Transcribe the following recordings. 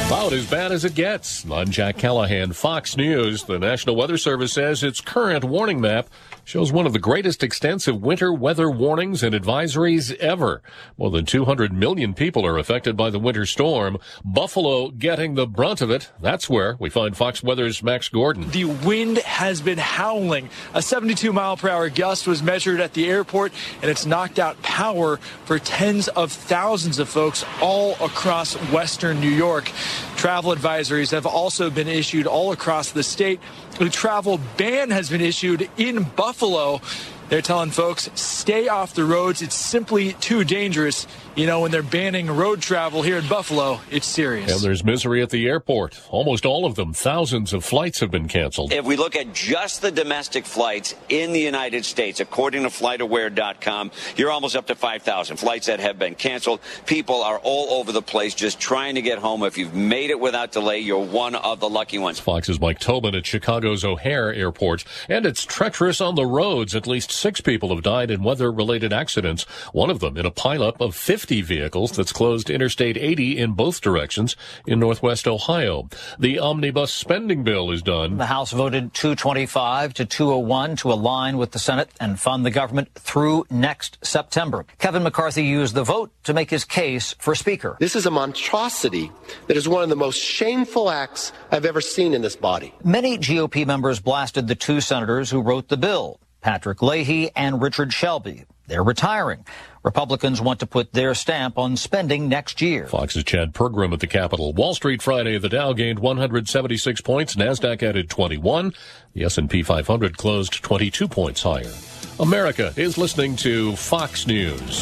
About as bad as it gets. I'm Jack Callahan, Fox News. The National Weather Service says its current warning map shows one of the greatest extensive winter weather warnings and advisories ever. More than 200 million people are affected by the winter storm. Buffalo getting the brunt of it. That's where we find Fox Weather's Max Gordon. The wind has been howling. A 72-mile-per-hour gust was measured at the airport, and it's knocked out power for tens of thousands of folks all across western New York. Travel advisories have also been issued all across the state. A travel ban has been issued in Buffalo. They're telling folks, stay off the roads. It's simply too dangerous. You know, when they're banning road travel here in Buffalo, it's serious. And there's misery at the airport. Almost all of them. Thousands of flights have been canceled. If we look at just the domestic flights in the United States, according to FlightAware.com, you're almost up to 5,000 flights that have been canceled. People are all over the place just trying to get home. If you've made it without delay, you're one of the lucky ones. Fox's Mike Tobin at Chicago's O'Hare Airport. And it's treacherous on the roads. At least 6 people have died in weather-related accidents. One of them in a pileup of 50 vehicles that's closed Interstate 80 in both directions in northwest Ohio. The omnibus spending bill is done. The House voted 225 to 201 to align with the Senate and fund the government through next September. Kevin McCarthy used the vote to make his case for Speaker. This is a monstrosity that is one of the most shameful acts I've ever seen in this body. Many GOP members blasted the 2 senators who wrote the bill, Patrick Leahy and Richard Shelby. They're retiring. Republicans want to put their stamp on spending next year. Fox's Chad Pergram at the Capitol. Wall Street Friday, the Dow gained 176 points. NASDAQ added 21. The S&P 500 closed 22 points higher. America is listening to Fox News.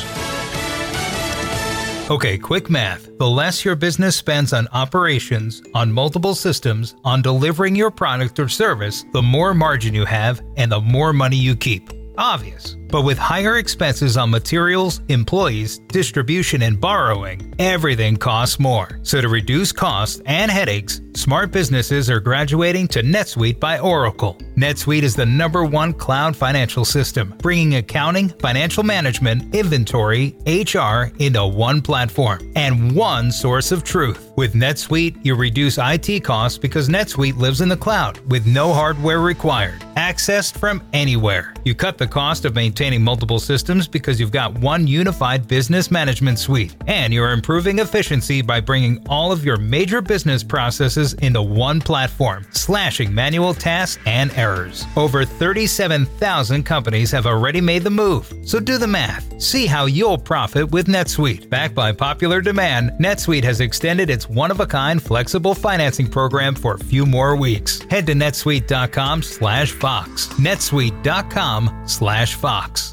Okay, quick math. The less your business spends on operations, on multiple systems, on delivering your product or service, the more margin you have and the more money you keep. Obvious. But with higher expenses on materials, employees, distribution, and borrowing, everything costs more. So to reduce costs and headaches, smart businesses are graduating to NetSuite by Oracle. NetSuite is the #1 cloud financial system, bringing accounting, financial management, inventory, HR into one platform and one source of truth. With NetSuite, you reduce IT costs because NetSuite lives in the cloud with no hardware required. Accessed from anywhere. You cut the cost of maintaining multiple systems because you've got one unified business management suite. And you're improving efficiency by bringing all of your major business processes into one platform, slashing manual tasks and errors. Over 37,000 companies have already made the move. So do the math. See how you'll profit with NetSuite. Backed by popular demand, NetSuite has extended its one-of-a-kind flexible financing program for a few more weeks. Head to netsuite.com/Fox. netsuite.com/Fox.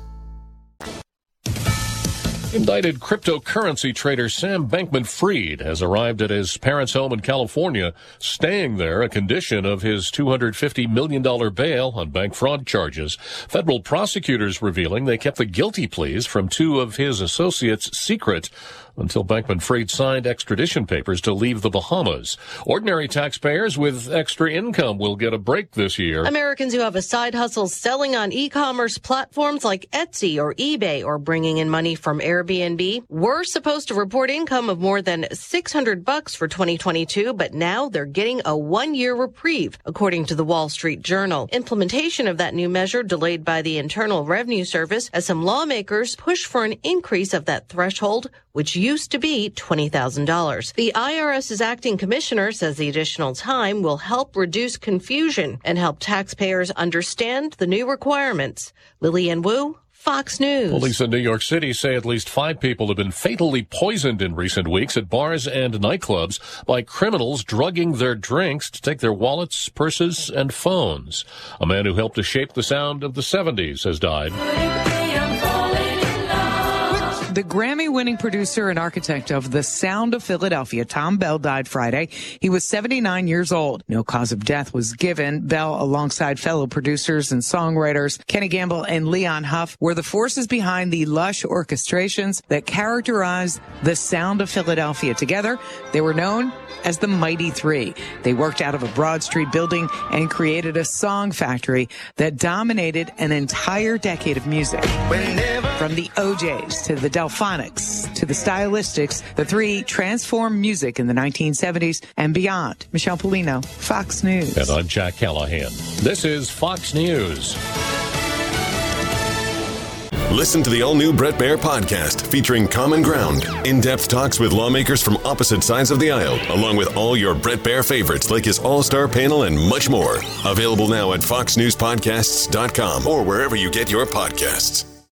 Indicted cryptocurrency trader Sam Bankman-Fried has arrived at his parents' home in California, staying there a condition of his $250 million bail on bank fraud charges. Federal prosecutors revealing they kept the guilty pleas from 2 of his associates secret until Bankman-Fried signed extradition papers to leave the Bahamas. Ordinary taxpayers with extra income will get a break this year. Americans who have a side hustle selling on e-commerce platforms like Etsy or eBay or bringing in money from Airbnb were supposed to report income of more than $600 for 2022, but now they're getting a 1-year reprieve, according to the Wall Street Journal. Implementation of that new measure delayed by the Internal Revenue Service as some lawmakers push for an increase of that threshold, which used to be $20,000. The IRS's acting commissioner says the additional time will help reduce confusion and help taxpayers understand the new requirements. Lillian Wu, Fox News. Police in New York City say at least 5 people have been fatally poisoned in recent weeks at bars and nightclubs by criminals drugging their drinks to take their wallets, purses, and phones. A man who helped to shape the sound of the 70s has died. The Grammy-winning producer and architect of The Sound of Philadelphia, Tom Bell, died Friday. He was 79 years old. No cause of death was given. Bell, alongside fellow producers and songwriters Kenny Gamble and Leon Huff, were the forces behind the lush orchestrations that characterized The Sound of Philadelphia. Together, they were known as the Mighty Three. They worked out of a Broad Street building and created a song factory that dominated an entire decade of music. From the OJs to the Del Delphonics to the Stylistics, the three transformed music in the 1970s and beyond. Michelle Polino, Fox News. And I'm Jack Callahan. This is Fox News. Listen to the all-new Bret Baier podcast featuring Common Ground, in-depth talks with lawmakers from opposite sides of the aisle, along with all your Bret Baier favorites like his all-star panel and much more. Available now at foxnewspodcasts.com or wherever you get your podcasts.